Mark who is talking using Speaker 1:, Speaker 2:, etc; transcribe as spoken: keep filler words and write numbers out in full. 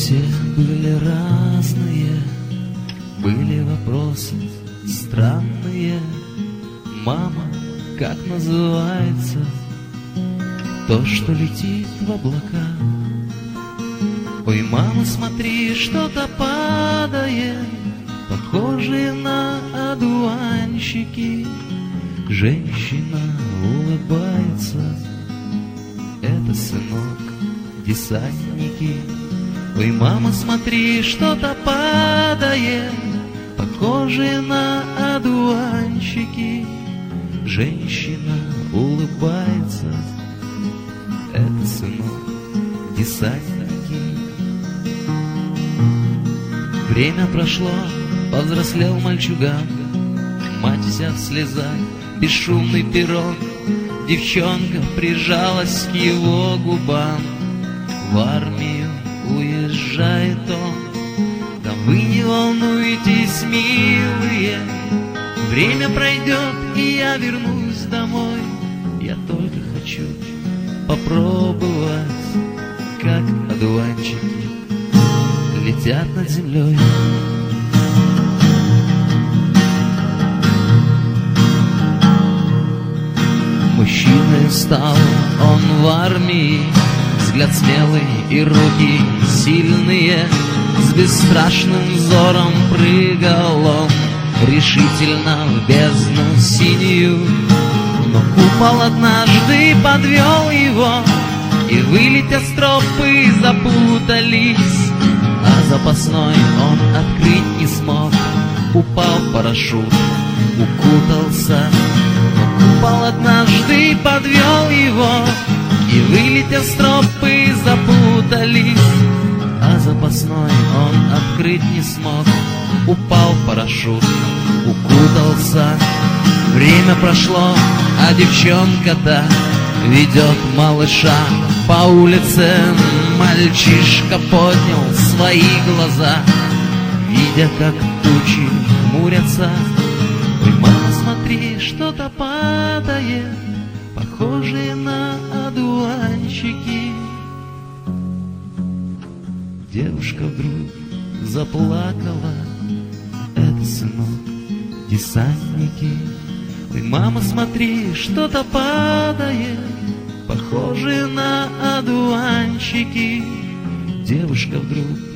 Speaker 1: Все были разные, были вопросы странные. Мама, как называется то, что летит в облака? Ой, мама, смотри, что-то падает, похожие на одуванчики. Женщина улыбается, это, сынок, десантники. Ой, мама, смотри, что-то падает, похожие на одуванчики. Женщина улыбается, это, сынок, десантники. Время прошло, повзрослел мальчуган, мать вся в слезах, бесшумный пирог. Девчонка прижалась к его губам. В армию уезжает он, да вы не волнуйтесь, милые, время пройдет, и я вернусь домой. Я только хочу попробовать, как одуванчики летят над землей. Мужчиной стал он в армии, взгляд смелый и руки сильные. С бесстрашным взором прыгал он решительно в бездну синюю. Но купол однажды подвел его, и вылетя стропы запутались, а запасной он открыть не смог. Упал парашют, укутался, но купол однажды подвел его, и вылетя стропы запутались, а запасной он открыть не смог. Упал парашют, укутался. Время прошло, а девчонка-то ведет малыша по улице. Мальчишка поднял свои глаза, видя, как тучи хмурятся. Ой, мама, смотри, что-то падает, похожие на одуванчики. Девушка вдруг заплакала, это, сынок, десантники. Ой, мама, смотри, что-то падает, похожие на одуванчики. Девушка вдруг